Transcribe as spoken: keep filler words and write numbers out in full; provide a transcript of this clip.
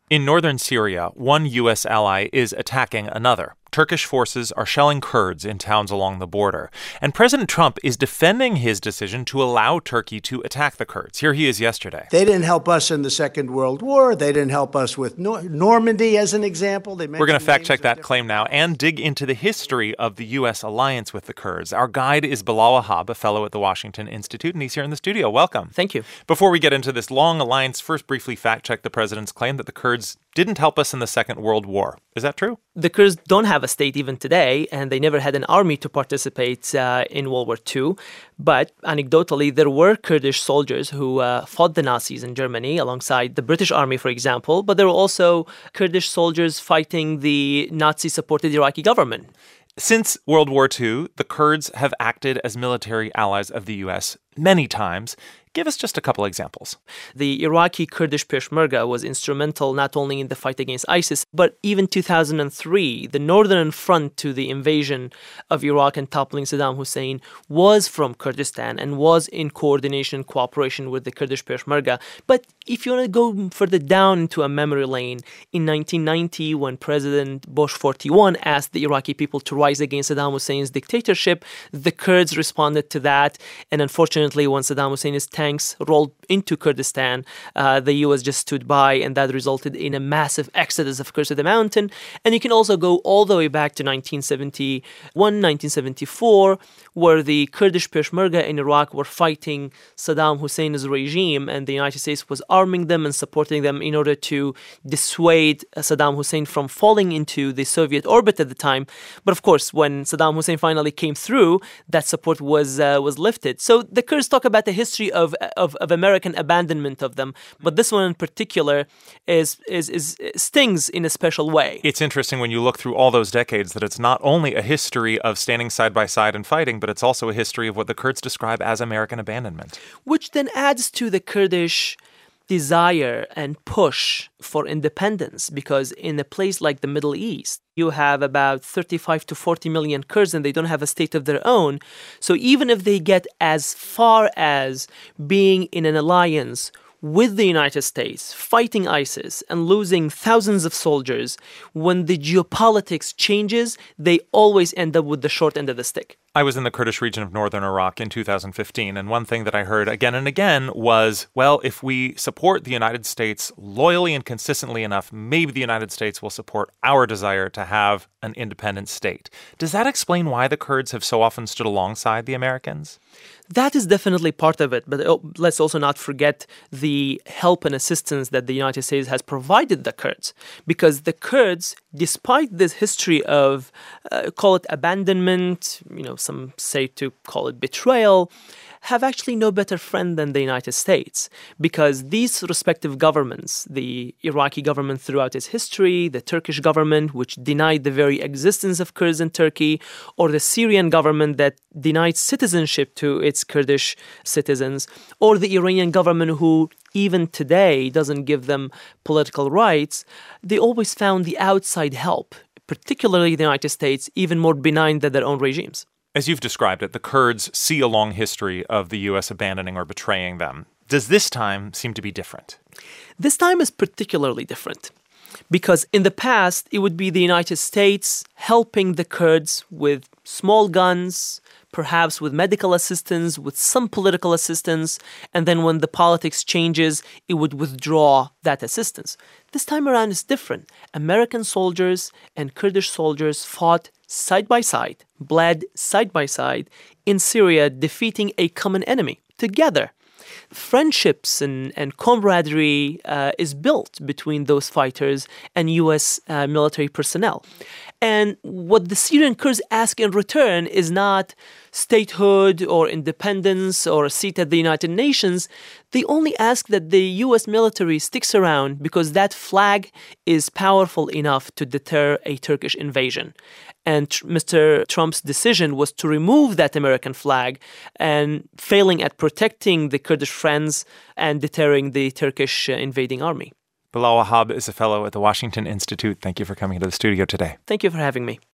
In northern Syria, one U S ally is attacking another. Turkish forces are shelling Kurds in towns along the border. And President Trump is defending his decision to allow Turkey to attack the Kurds. Here he is yesterday. They didn't help us in the Second World War. They didn't help us with Nor- Normandy, as an example. They We're going to fact-check that claim now and dig into the history of the U S alliance with the Kurds. Our guide is Bilal Wahab, a fellow at the Washington Institute, and he's here in the studio. Welcome. Thank you. Before we get into this long alliance, first briefly fact-check the president's claim that the Kurds didn't help us in the Second World War. Is that true? The Kurds don't have a state even today, and they never had an army to participate uh, in World War Two. But anecdotally, there were Kurdish soldiers who uh, fought the Nazis in Germany alongside the British army, for example. But there were also Kurdish soldiers fighting the Nazi-supported Iraqi government. Since World War Two, the Kurds have acted as military allies of the U S many times. Give us just a couple examples. The Iraqi Kurdish Peshmerga was instrumental not only in the fight against ISIS, but even two thousand three, the northern front to the invasion of Iraq and toppling Saddam Hussein was from Kurdistan and was in coordination, cooperation with the Kurdish Peshmerga. But if you want to go further down into a memory lane, in nineteen ninety, when President Bush forty-one asked the Iraqi people to rise against Saddam Hussein's dictatorship, the Kurds responded to that. And unfortunately, when Saddam Hussein's tanks rolled into Kurdistan, uh, the U S just stood by, and that resulted in a massive exodus of Kurds to the mountain. And you can also go all the way back to nineteen seventy-one, nineteen seventy-four, where the Kurdish Peshmerga in Iraq were fighting Saddam Hussein's regime, and the United States was arming them and supporting them in order to dissuade Saddam Hussein from falling into the Soviet orbit at the time. But of course, when Saddam Hussein finally came through, that support was uh, was lifted. So the Kurds talk about the history of Of, of American abandonment of them, but this one in particular is, is is stings in a special way. It's interesting when you look through all those decades that it's not only a history of standing side by side and fighting, but it's also a history of what the Kurds describe as American abandonment. Which then adds to the Kurdish desire and push for independence, because in a place like the Middle East, you have about thirty-five to forty million Kurds and they don't have a state of their own. So even if they get as far as being in an alliance with the United States, fighting ISIS and losing thousands of soldiers, when the geopolitics changes, they always end up with the short end of the stick. I was in the Kurdish region of northern Iraq in two thousand fifteen, and one thing that I heard again and again was, well, if we support the United States loyally and consistently enough, maybe the United States will support our desire to have an independent state. Does that explain why the Kurds have so often stood alongside the Americans? That is definitely part of it, but let's also not forget the help and assistance that the United States has provided the Kurds, because the Kurds, despite this history of, uh, call it abandonment, you know, some say to call it betrayal, have actually no better friend than the United States, because these respective governments, the Iraqi government throughout its history, the Turkish government, which denied the very existence of Kurds in Turkey, or the Syrian government that denied citizenship to its Kurdish citizens, or the Iranian government who even today doesn't give them political rights, they always found the outside help, particularly the United States, even more benign than their own regimes. As you've described it, the Kurds see a long history of the U S abandoning or betraying them. Does this time seem to be different? This time is particularly different because in the past, it would be the United States helping the Kurds with small guns, perhaps with medical assistance, with some political assistance, and then when the politics changes, it would withdraw that assistance. This time around is different. American soldiers and Kurdish soldiers fought side by side, bled side by side in Syria, defeating a common enemy together. Friendships and, and camaraderie uh, is built between those fighters and U S uh, military personnel. And what the Syrian Kurds ask in return is not statehood or independence or a seat at the United Nations. They only ask that the U S military sticks around because that flag is powerful enough to deter a Turkish invasion. And Mister Trump's decision was to remove that American flag and failing at protecting the Kurdish friends and deterring the Turkish uh, invading army. Bilal Wahab is a fellow at the Washington Institute. Thank you for coming to the studio today. Thank you for having me.